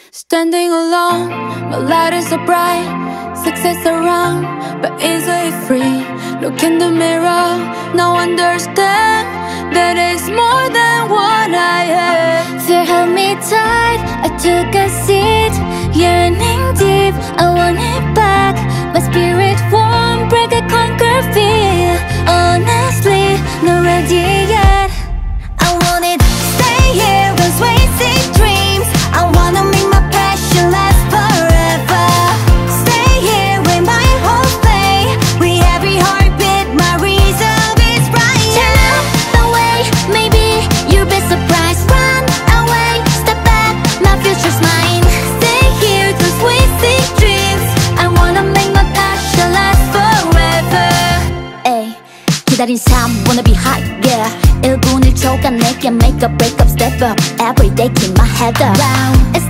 Standing alone, my light is so bright. Success around, but easily free. Look in the mirror, now understand that it's more than what I had. Fear held me tight, I took a seat. Yearning deep, I want it back. My spirit won't break, I conquer fear. Honestly, not ready yet. I want it, stay here, those wasted dreams. I wanna make my passion last forever. Stay here with my whole faith. With every heartbeat, my resolve is bright. Turn away, maybe you'll be surprised. Run away, step back, my future's mine. Stay here, those wasted dreams. I wanna make my passion last forever. Ay, 기다린 삶, wanna be hot, yeah. 1분을 줘가 내게 make a break up, step up. Every day keep my head up. It's